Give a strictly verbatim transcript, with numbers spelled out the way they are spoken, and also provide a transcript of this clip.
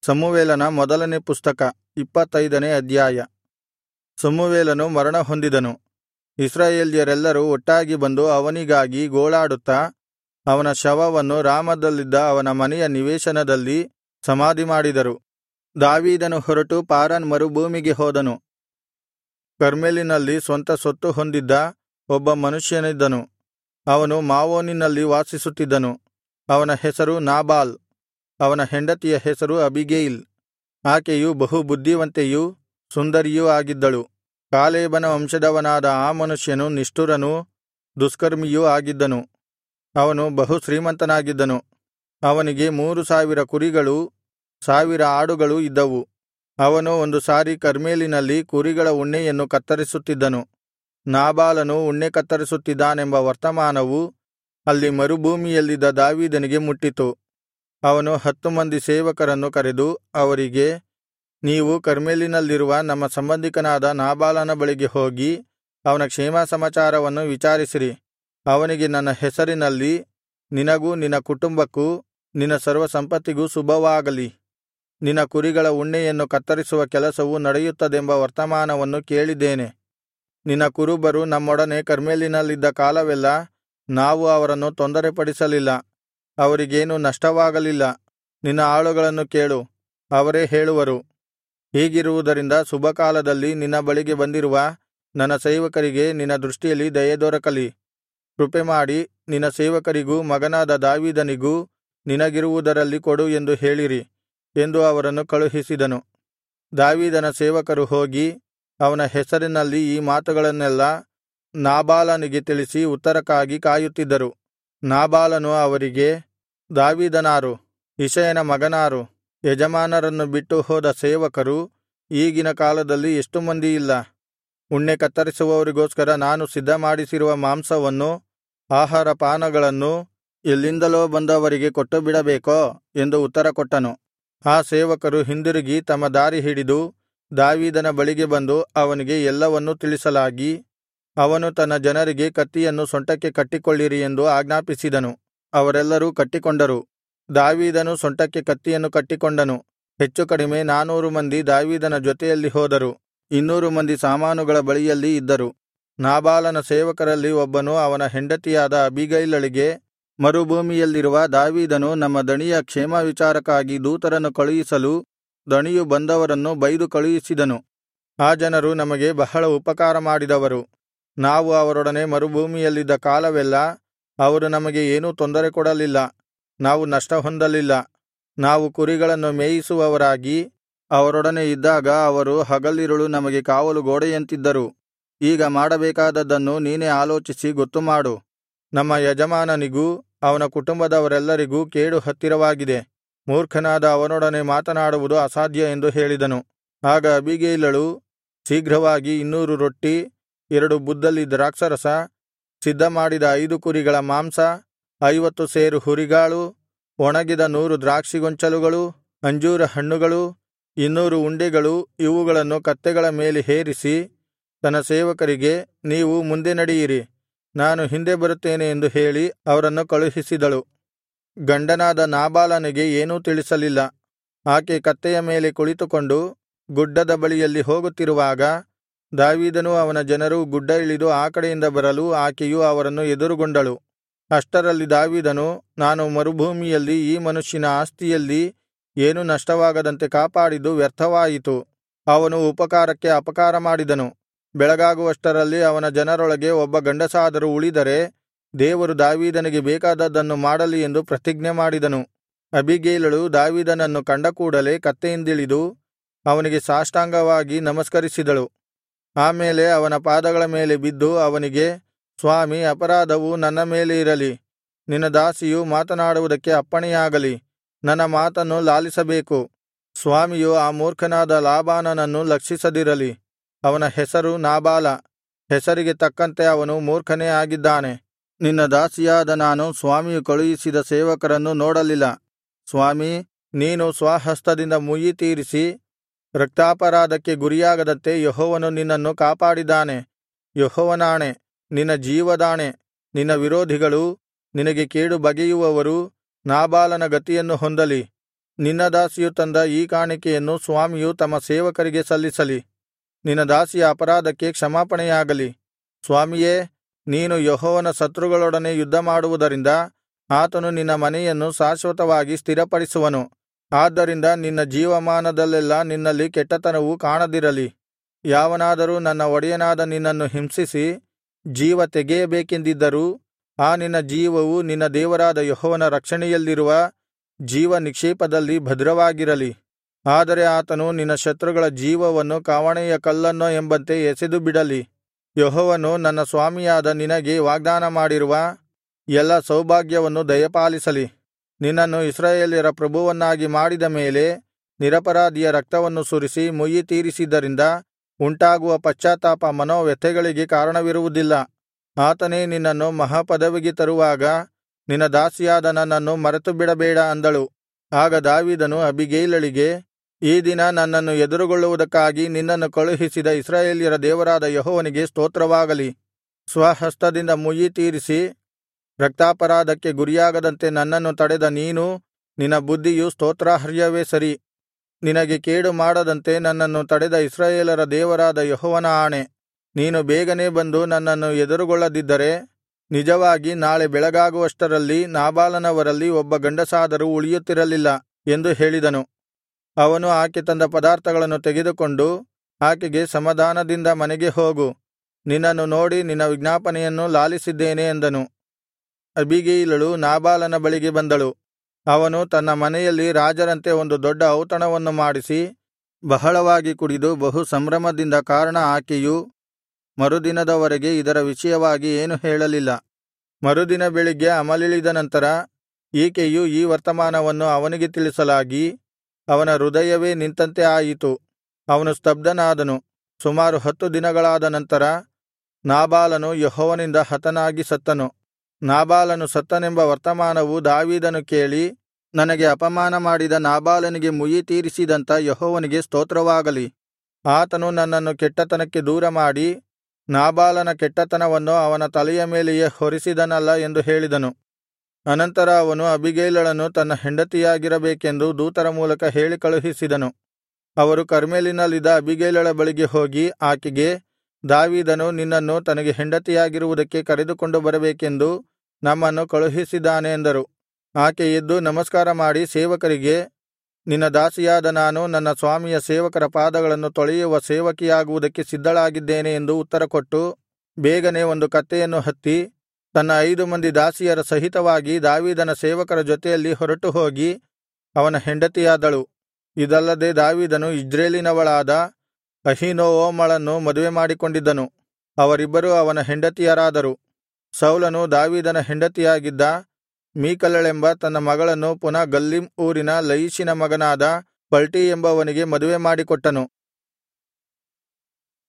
ಸಮುವೇಲನ ಮೊದಲನೇ ಪುಸ್ತಕ ಇಪ್ಪತ್ತೈದನೇ ಅಧ್ಯಾಯ. ಸಮುವೇಲನು ಮರಣಹೊಂದಿದನು. ಇಸ್ರಾಯೇಲ್ಯರೆಲ್ಲರೂ ಒಟ್ಟಾಗಿ ಬಂದು ಅವನಿಗಾಗಿ ಗೋಳಾಡುತ್ತಾ ಅವನ ಶವವನ್ನು ರಾಮದಲ್ಲಿದ್ದ ಅವನ ಮನೆಯ ನಿವೇಶನದಲ್ಲಿ ಸಮಾಧಿಮಾಡಿದರು. ದಾವೀದನು ಹೊರಟು ಪಾರಾನ್ ಮರುಭೂಮಿಗೆ ಹೋದನು. ಕರ್ಮೆಲಿನಲ್ಲಿ ಸ್ವಂತ ಸ್ವತ್ತು ಹೊಂದಿದ್ದ ಒಬ್ಬ ಮನುಷ್ಯನಿದ್ದನು. ಅವನು ಮಾವೋನಿನಲ್ಲಿ ವಾಸಿಸುತ್ತಿದ್ದನು. ಅವನ ಹೆಸರು ನಾಬಾಲ್. ಅವನ ಹೆಂಡತಿಯ ಹೆಸರು ಅಬೀಗೈಲ್. ಆಕೆಯು ಬಹು ಬುದ್ಧಿವಂತೆಯೂ ಸುಂದರಿಯೂ ಆಗಿದ್ದಳು. ಕಾಲೇಬನ ವಂಶದವನಾದ ಆ ಮನುಷ್ಯನು ನಿಷ್ಠುರನೂ ದುಷ್ಕರ್ಮಿಯೂ ಆಗಿದ್ದನು. ಅವನು ಬಹು ಶ್ರೀಮಂತನಾಗಿದ್ದನು. ಅವನಿಗೆ ಮೂರು ಸಾವಿರ ಕುರಿಗಳೂ ಸಾವಿರ ಆಡುಗಳೂ ಇದ್ದವು. ಅವನು ಒಂದು ಸಾರಿ ಕರ್ಮೇಲಿನಲ್ಲಿ ಕುರಿಗಳ ಉಣ್ಣೆಯನ್ನು ಕತ್ತರಿಸುತ್ತಿದ್ದನು. ನಾಬಾಲನು ಉಣ್ಣೆ ಕತ್ತರಿಸುತ್ತಿದ್ದಾನೆಂಬ ವರ್ತಮಾನವು ಅಲ್ಲಿ ಮರುಭೂಮಿಯಲ್ಲಿದ್ದ ದಾವೀದನಿಗೆ ಮುಟ್ಟಿತು. ಅವನು ಹತ್ತು ಮಂದಿ ಸೇವಕರನ್ನು ಕರೆದು ಅವರಿಗೆ, ನೀವು ಕರ್ಮೆಲಿನಲ್ಲಿರುವ ನಮ್ಮ ಸಂಬಂಧಿಕನಾದ ನಾಬಾಲನ ಬಳಿಗೆ ಹೋಗಿ ಅವನ ಕ್ಷೇಮಸಮಾಚಾರವನ್ನು ವಿಚಾರಿಸಿರಿ. ಅವನಿಗೆ ನನ್ನ ಹೆಸರಿನಲ್ಲಿ ನಿನಗೂ ನಿನ್ನ ಕುಟುಂಬಕ್ಕೂ ನಿನ್ನ ಸರ್ವಸಂಪತ್ತಿಗೂ ಶುಭವಾಗಲಿ. ನಿನ್ನ ಕುರಿಗಳ ಉಣ್ಣೆಯನ್ನು ಕತ್ತರಿಸುವ ಕೆಲಸವು ನಡೆಯುತ್ತದೆಂಬ ವರ್ತಮಾನವನ್ನು ಕೇಳಿದ್ದೇನೆ. ನಿನ್ನ ಕುರುಬರು ನಮ್ಮೊಡನೆ ಕರ್ಮೆಲಿನಲ್ಲಿದ್ದ ಕಾಲವೆಲ್ಲಾ ನಾವು ಅವರನ್ನು ತೊಂದರೆಪಡಿಸಲಿಲ್ಲ, ಅವರಿಗೇನೂ ನಷ್ಟವಾಗಲಿಲ್ಲ. ನಿನ್ನ ಆಳುಗಳನ್ನು ಕೇಳು, ಅವರೇ ಹೇಳುವರು. ಹೀಗಿರುವುದರಿಂದ ಶುಭಕಾಲದಲ್ಲಿ ನಿನ್ನ ಬಳಿಗೆ ಬಂದಿರುವ ನನ್ನ ಸೇವಕರಿಗೆ ನಿನ್ನ ದೃಷ್ಟಿಯಲ್ಲಿ ದಯೆದೊರಕಲಿ. ಕೃಪೆಮಾಡಿ ನಿನ್ನ ಸೇವಕರಿಗೂ ಮಗನಾದ ದಾವೀದನಿಗೂ ನಿನಗಿರುವುದರಲ್ಲಿ ಕೊಡು ಎಂದು ಹೇಳಿರಿ ಎಂದು ಅವರನ್ನು ಕಳುಹಿಸಿದನು. ದಾವೀದನ ಸೇವಕರು ಹೋಗಿ ಅವನ ಹೆಸರಿನಲ್ಲಿ ಈ ಮಾತುಗಳನ್ನೆಲ್ಲಾ ನಾಬಾಲನಿಗೆ ತಿಳಿಸಿ ಉತ್ತರಕ್ಕಾಗಿ ಕಾಯುತ್ತಿದ್ದರು. ನಾಬಾಲನು ಅವರಿಗೆ, ದಾವೀದನಾರು? ಇಷಯನ ಮಗನಾರು? ಯಜಮಾನರನ್ನು ಬಿಟ್ಟು ಹೋದ ಸೇವಕರು ಈಗಿನ ಕಾಲದಲ್ಲಿ ಎಷ್ಟು ಮಂದಿ ಇಲ್ಲ. ಉಣ್ಣೆ ಕತ್ತರಿಸುವವರಿಗೋಸ್ಕರ ನಾನು ಸಿದ್ಧಮಾಡಿಸಿರುವ ಮಾಂಸವನ್ನು ಆಹಾರ ಪಾನಗಳನ್ನು ಎಲ್ಲಿಂದಲೋ ಬಂದವರಿಗೆ ಕೊಟ್ಟುಬಿಡಬೇಕೋ ಎಂದು ಉತ್ತರಕೊಟ್ಟನು. ಆ ಸೇವಕರು ಹಿಂದಿರುಗಿ ತಮ್ಮ ದಾರಿ ಹಿಡಿದು ದಾವೀದನ ಬಳಿಗೆ ಬಂದು ಅವನಿಗೆ ಎಲ್ಲವನ್ನೂ ತಿಳಿಸಲಾಗಿ, ಅವನು ತನ್ನ ಜನರಿಗೆ ಕತ್ತಿಯನ್ನು ಸೊಂಟಕ್ಕೆ ಕಟ್ಟಿಕೊಳ್ಳಿರಿ ಎಂದು ಆಜ್ಞಾಪಿಸಿದನು. ಅವರೆಲ್ಲರೂ ಕಟ್ಟಿಕೊಂಡರು. ದಾವೀದನು ಸೊಂಟಕ್ಕೆ ಕತ್ತಿಯನ್ನು ಕಟ್ಟಿಕೊಂಡನು. ಹೆಚ್ಚು ಕಡಿಮೆ ನಾನೂರು ಮಂದಿ ದಾವೀದನ ಜೊತೆಯಲ್ಲಿ ಹೋದರು. ಇನ್ನೂರು ಮಂದಿ ಸಾಮಾನುಗಳ ಬಳಿಯಲ್ಲಿ ಇದ್ದರು. ನಾಬಾಲನ ಸೇವಕರಲ್ಲಿ ಒಬ್ಬನು ಅವನ ಹೆಂಡತಿಯಾದ ಅಬೀಗೈಲಳಿಗೆ, ಮರುಭೂಮಿಯಲ್ಲಿರುವ ದಾವೀದನು ನಮ್ಮ ದಣಿಯ ಕ್ಷೇಮವಿಚಾರಕ್ಕಾಗಿ ದೂತರನ್ನು ಕಳುಹಿಸಲು ದಣಿಯು ಬಂದವರನ್ನು ಬೈದು ಕಳುಹಿಸಿದನು. ಆ ಜನರು ನಮಗೆ ಬಹಳ ಉಪಕಾರ ಮಾಡಿದವರು. ನಾವು ಅವರೊಡನೆ ಮರುಭೂಮಿಯಲ್ಲಿದ್ದ ಕಾಲವೆಲ್ಲಾ ಅವರು ನಮಗೆ ಏನೂ ತೊಂದರೆ ಕೊಡಲಿಲ್ಲ, ನಾವು ನಷ್ಟ ಹೊಂದಲಿಲ್ಲ. ನಾವು ಕುರಿಗಳನ್ನು ಮೇಯಿಸುವವರಾಗಿ ಅವರೊಡನೆ ಇದ್ದಾಗ ಅವರು ಹಗಲಿರುಳು ನಮಗೆ ಕಾವಲು ಗೋಡೆಯಂತಿದ್ದರು. ಈಗ ಮಾಡಬೇಕಾದದ್ದನ್ನು ನೀನೇ ಆಲೋಚಿಸಿ ಗೊತ್ತುಮಾಡು. ನಮ್ಮ ಯಜಮಾನನಿಗೂ ಅವನ ಕುಟುಂಬದವರೆಲ್ಲರಿಗೂ ಕೇಡು ಹತ್ತಿರವಾಗಿದೆ. ಮೂರ್ಖನಾದ ಅವನೊಡನೆ ಮಾತನಾಡುವುದು ಅಸಾಧ್ಯ ಎಂದು ಹೇಳಿದನು. ಆಗ ಅಬೀಗೈಲಳು ಶೀಘ್ರವಾಗಿ ಇನ್ನೂರು ರೊಟ್ಟಿ, ಎರಡು ಬುದ್ದಲಿ ದ್ರಾಕ್ಷಾರಸ, ಸಿದ್ಧಮಾಡಿದ ಐದು ಕುರಿಗಳ ಮಾಂಸ, ಐವತ್ತು ಸೇರು ಹುರಿಗಾಳು, ಒಣಗಿದ ನೂರು ದ್ರಾಕ್ಷಿಗೊಂಚಲುಗಳು, ಅಂಜೂರ ಹಣ್ಣುಗಳು, ಇನ್ನೂರು ಉಂಡೆಗಳು ಇವುಗಳನ್ನು ಕತ್ತೆಗಳ ಮೇಲೆ ಹೇರಿಸಿ ತನ್ನ ಸೇವಕರಿಗೆ, ನೀವು ಮುಂದೆ ನಡೆಯಿರಿ, ನಾನು ಹಿಂದೆ ಬರುತ್ತೇನೆ ಎಂದು ಹೇಳಿ ಅವರನ್ನು ಕಳುಹಿಸಿದಳು. ಗಂಡನಾದ ನಾಬಾಲನಿಗೆ ಏನೂ ತಿಳಿಸಲಿಲ್ಲ. ಆಕೆ ಕತ್ತೆಯ ಮೇಲೆ ಕುಳಿತುಕೊಂಡು ಗುಡ್ಡದ ಬಳಿಯಲ್ಲಿ ಹೋಗುತ್ತಿರುವಾಗ ದಾವೀದನೂ ಅವನ ಜನರೂ ಗುಡ್ಡ ಇಳಿದು ಆ ಕಡೆಯಿಂದ ಬರಲು ಆಕೆಯು ಅವರನ್ನು ಎದುರುಗೊಂಡಳು. ಅಷ್ಟರಲ್ಲಿ ದಾವೀದನು, ನಾನು ಮರುಭೂಮಿಯಲ್ಲಿ ಈ ಮನುಷ್ಯನ ಆಸ್ತಿಯಲ್ಲಿ ಏನೂ ನಷ್ಟವಾಗದಂತೆ ಕಾಪಾಡಿದ್ದು ವ್ಯರ್ಥವಾಯಿತು. ಅವನು ಉಪಕಾರಕ್ಕೆ ಅಪಕಾರ ಮಾಡಿದನು. ಬೆಳಗಾಗುವಷ್ಟರಲ್ಲಿ ಅವನ ಜನರೊಳಗೆ ಒಬ್ಬ ಗಂಡಸಾದರೂ ಉಳಿದರೆ ದೇವರು ದಾವೀದನಿಗೆ ಬೇಕಾದದ್ದನ್ನು ಮಾಡಲಿ ಎಂದು ಪ್ರತಿಜ್ಞೆ ಮಾಡಿದನು. ಅಬೀಗೈಲಳು ದಾವೀದನನ್ನು ಕಂಡ ಕೂಡಲೆ ಕತ್ತೆಯಿಂದಿಳಿದು ಅವನಿಗೆ ಸಾಷ್ಟಾಂಗವಾಗಿ ನಮಸ್ಕರಿಸಿದಳು. ಆಮೇಲೆ ಅವನ ಪಾದಗಳ ಮೇಲೆ ಬಿದ್ದು ಅವನಿಗೆ, ಸ್ವಾಮಿ, ಅಪರಾಧವು ನನ್ನ ಮೇಲೆ ಇರಲಿ. ನಿನ್ನ ದಾಸಿಯು ಮಾತನಾಡುವುದಕ್ಕೆ ಅಪ್ಪಣೆಯಾಗಲಿ. ನನ್ನ ಮಾತನ್ನು ಲಾಲಿಸಬೇಕು. ಸ್ವಾಮಿಯು ಆ ಮೂರ್ಖನಾದ ಲಾಬಾನನನ್ನು ಲಕ್ಷಿಸದಿರಲಿ. ಅವನ ಹೆಸರು ನಾಬಾಲ. ಹೆಸರಿಗೆ ತಕ್ಕಂತೆ ಅವನು ಮೂರ್ಖನೇ ಆಗಿದ್ದಾನೆ. ನಿನ್ನ ದಾಸಿಯಾದ ನಾನು ಸ್ವಾಮಿಯು ಕಳುಹಿಸಿದ ಸೇವಕರನ್ನು ನೋಡಲಿಲ್ಲ. ಸ್ವಾಮೀ, ನೀನು ಸ್ವಹಸ್ತದಿಂದ ಮುಯ್ಯಿ ತೀರಿಸಿ ರಕ್ತಾಪರಾಧಕ್ಕೆ ಗುರಿಯಾಗದಂತೆ ಯೆಹೋವನು ನಿನ್ನನ್ನು ಕಾಪಾಡಿದ್ದಾನೆ. ಯೆಹೋವನಾಣೆ, ನಿನ್ನ ಜೀವದಾಣೆ, ನಿನ್ನ ವಿರೋಧಿಗಳು ನಿನಗೆ ಕೇಡು ಬಗೆಯುವವರು ನಾಬಾಲನ ಗತಿಯನ್ನು ಹೊಂದಲಿ. ನಿನ್ನ ದಾಸಿಯು ತಂದ ಈ ಕಾಣಿಕೆಯನ್ನು ಸ್ವಾಮಿಯು ತಮ್ಮ ಸೇವಕರಿಗೆ ಸಲ್ಲಿಸಲಿ. ನಿನ್ನ ದಾಸಿಯ ಅಪರಾಧಕ್ಕೆ ಕ್ಷಮಾಪಣೆಯಾಗಲಿ. ಸ್ವಾಮಿಯೇ, ನೀನು ಯೆಹೋವನ ಶತ್ರುಗಳೊಡನೆ ಯುದ್ಧಮಾಡುವುದರಿಂದ ಆತನು ನಿನ್ನ ಮನೆಯನ್ನು ಶಾಶ್ವತವಾಗಿ ಸ್ಥಿರಪಡಿಸುವನು. ಆದ್ದರಿಂದ ನಿನ್ನ ಜೀವಮಾನದಲ್ಲೆಲ್ಲಾ ನಿನ್ನಲ್ಲಿ ಕೆಟ್ಟತನವು ಕಾಣದಿರಲಿ. ಯಾವನಾದರೂ ನನ್ನ ಒಡೆಯನಾದ ನಿನ್ನನ್ನು ಹಿಂಸಿಸಿ ಜೀವ ತೆಗೆಯಬೇಕೆಂದಿದ್ದರೂ ಆ ನಿನ್ನ ಜೀವವು ನಿನ್ನ ದೇವರಾದ ಯೆಹೋವನ ರಕ್ಷಣೆಯಲ್ಲಿರುವ ಜೀವ ನಿಕ್ಷೇಪದಲ್ಲಿ ಭದ್ರವಾಗಿರಲಿ. ಆದರೆ ಆತನು ನಿನ್ನ ಶತ್ರುಗಳ ಜೀವವನ್ನು ಕವಣೆಯ ಕಲ್ಲನ್ನೋ ಎಂಬಂತೆ ಎಸೆದು ಬಿಡಲಿ. ಯೆಹೋವನು ನನ್ನ ಸ್ವಾಮಿಯಾದ ನಿನಗೆ ವಾಗ್ದಾನ ಮಾಡಿರುವ ಎಲ್ಲಾ ಸೌಭಾಗ್ಯವನ್ನು ದಯಪಾಲಿಸಲಿ. ನಿನ್ನನ್ನು ಇಸ್ರಾಯೇಲ್ಯರ ಪ್ರಭುವನ್ನಾಗಿ ಮಾಡಿದ ಮೇಲೆ ನಿರಪರಾಧಿಯ ರಕ್ತವನ್ನು ಸುರಿಸಿ ಮುಯ್ಯಿ ತೀರಿಸಿದ್ದರಿಂದ ಉಂಟಾಗುವ ಪಶ್ಚಾತ್ತಾಪ ಮನೋವ್ಯಥೆಗಳಿಗೆ ಕಾರಣವಿರುವುದಿಲ್ಲ. ಆತನೇ ನಿನ್ನನ್ನು ಮಹಾಪದವಿಗೆ ತರುವಾಗ ನಿನ್ನ ದಾಸಿಯಾದ ನನ್ನನ್ನು ಮರೆತುಬಿಡಬೇಡ ಅಂದಳು. ಆಗ ದಾವೀದನು ಅಬೀಗೈಲಳಿಗೆ, ಈ ದಿನ ನನ್ನನ್ನು ಎದುರುಗೊಳ್ಳುವುದಕ್ಕಾಗಿ ನಿನ್ನನ್ನು ಕಳುಹಿಸಿದ ಇಸ್ರಾಯೇಲ್ಯರ ದೇವರಾದ ಯೆಹೋವನಿಗೆ ಸ್ತೋತ್ರವಾಗಲಿ. ಸ್ವಹಸ್ತದಿಂದ ಮುಯ್ಯಿ ತೀರಿಸಿ ರಕ್ತಾಪರಾಧಕ್ಕೆ ಗುರಿಯಾಗದಂತೆ ನನ್ನನ್ನು ತಡೆದ ನೀನೂ ನಿನ್ನ ಬುದ್ಧಿಯೂ ಸ್ತೋತ್ರಾರ್ಹವೇ ಸರಿ. ನಿನಗೆ ಕೇಡು ಮಾಡದಂತೆ ನನ್ನನ್ನು ತಡೆದ ಇಸ್ರಾಯೇಲರ ದೇವರಾದ ಯೆಹೋವನ ಆಣೆ, ನೀನು ಬೇಗನೆ ಬಂದು ನನ್ನನ್ನು ಎದುರುಗೊಳ್ಳದಿದ್ದರೆ ನಿಜವಾಗಿ ನಾಳೆ ಬೆಳಗಾಗುವಷ್ಟರಲ್ಲಿ ನಾಬಾಲನವರಲ್ಲಿ ಒಬ್ಬ ಗಂಡಸಾದರೂ ಉಳಿಯುತ್ತಿರಲಿಲ್ಲ ಎಂದು ಹೇಳಿದನು. ಅವನು ಆಕೆ ತಂದ ಪದಾರ್ಥಗಳನ್ನು ತೆಗೆದುಕೊಂಡು ಆಕೆಗೆ, ಸಮಾಧಾನದಿಂದ ಮನೆಗೆ ಹೋಗು, ನಿನ್ನನ್ನು ನೋಡಿ ನಿನ್ನ ವಿಜ್ಞಾಪನೆಯನ್ನು ಲಾಲಿಸಿದ್ದೇನೆ ಎಂದನು. ಅಬೀಗೈಲಳು ನಾಬಾಲನ ಬಳಿಗೆ ಬಂದಳು. ಅವನು ತನ್ನ ಮನೆಯಲ್ಲಿ ರಾಜರಂತೆ ಒಂದು ದೊಡ್ಡ ಔತಣವನ್ನು ಮಾಡಿಸಿ ಬಹಳವಾಗಿ ಕುಡಿದು ಬಹು ಸಂಭ್ರಮದಿಂದ ಕಾರಣ ಆಕೆಯು ಮರುದಿನದವರೆಗೆ ಇದರ ವಿಷಯವಾಗಿ ಏನು ಹೇಳಲಿಲ್ಲ. ಮರುದಿನ ಬೆಳಿಗ್ಗೆ ಅಮಲಿಳಿದ ನಂತರ ಈಕೆಯು ಈ ವರ್ತಮಾನವನ್ನು ಅವನಿಗೆ ತಿಳಿಸಲಾಗಿ ಅವನ ಹೃದಯವೇ ನಿಂತಂತೆ ಆಯಿತು. ಅವನು ಸ್ತಬ್ಧನಾದನು. ಸುಮಾರು ಹತ್ತು ದಿನಗಳಾದ ನಂತರ ನಾಬಾಲನು ಯೆಹೋವನಿಂದ ಹತನಾಗಿ ಸತ್ತನು. ನಾಬಾಲನು ಸತ್ತನೆಂಬ ವರ್ತಮಾನವು ದಾವೀದನು ಕೇಳಿ, ನನಗೆ ಅಪಮಾನ ಮಾಡಿದ ನಾಬಾಲನಿಗೆ ಮುಯ್ಯಿ ತೀರಿಸಿದಂಥ ಯೆಹೋವನಿಗೆ ಸ್ತೋತ್ರವಾಗಲಿ. ಆತನು ನನ್ನನ್ನು ಕೆಟ್ಟತನಕ್ಕೆ ದೂರಮಾಡಿ ನಾಬಾಲನ ಕೆಟ್ಟತನವನ್ನು ಅವನ ತಲೆಯ ಮೇಲೆಯೇ ಹೊರಿಸಿದನಲ್ಲ ಎಂದು ಹೇಳಿದನು. ಅನಂತರ ಅವನು ಅಬೀಗೈಲಳನ್ನು ತನ್ನ ಹೆಂಡತಿಯಾಗಿರಬೇಕೆಂದು ದೂತರ ಮೂಲಕ ಹೇಳಿ ಕಳುಹಿಸಿದನು. ಅವರು ಕರ್ಮೆಲಿನಲ್ಲಿದ್ದ ಅಬೀಗೈಲಳ ಬಳಿಗೆ ಹೋಗಿ ಆಕೆಗೆ, ದಾವೀದನು ನಿನ್ನನ್ನು ತನಗೆ ಹೆಂಡತಿಯಾಗಿರುವುದಕ್ಕೆ ಕರೆದುಕೊಂಡು ಬರಬೇಕೆಂದು ನಮ್ಮನ್ನು ಕಳುಹಿಸಿದ್ದಾನೆ ಎಂದರು. ಆಕೆ ಎದ್ದು ನಮಸ್ಕಾರ ಮಾಡಿ ಸೇವಕರಿಗೆ, ನಿನ್ನ ದಾಸಿಯಾದ ನಾನು ನನ್ನ ಸ್ವಾಮಿಯ ಸೇವಕರ ಪಾದಗಳನ್ನು ತೊಳೆಯುವ ಸೇವಕಿಯಾಗುವುದಕ್ಕೆ ಸಿದ್ಧಳಾಗಿದ್ದೇನೆ ಎಂದು ಉತ್ತರಕೊಟ್ಟು, ಬೇಗನೆ ಒಂದು ಕತ್ತೆಯನ್ನು ಹತ್ತಿ ತನ್ನ ಐದು ಮಂದಿ ದಾಸಿಯರ ಸಹಿತವಾಗಿ ದಾವೀದನ ಸೇವಕರ ಜೊತೆಯಲ್ಲಿ ಹೊರಟು ಹೋಗಿ ಅವನ ಹೆಂಡತಿಯಾದಳು. ಇದಲ್ಲದೆ ದಾವೀದನು ಇಜ್ರೇಲಿನವಳಾದ ಅಹೀನೋವಮಳನ್ನು ಮದುವೆ ಮಾಡಿಕೊಂಡಿದ್ದನು. ಅವರಿಬ್ಬರೂ ಅವನ ಹೆಂಡತಿಯರಾದರು. ಸೌಲನು ದಾವೀದನ ಹೆಂಡತಿಯಾಗಿದ್ದ ಮೀಕಲಳೆಂಬ ತನ್ನ ಮಗಳನ್ನು ಪುನಃ ಗಲ್ಲೀಮ್ ಊರಿನ ಲಯಿಷಿನ ಮಗನಾದ ಪಲ್ಟಿ ಎಂಬವನಿಗೆ ಮದುವೆ ಮಾಡಿಕೊಟ್ಟನು.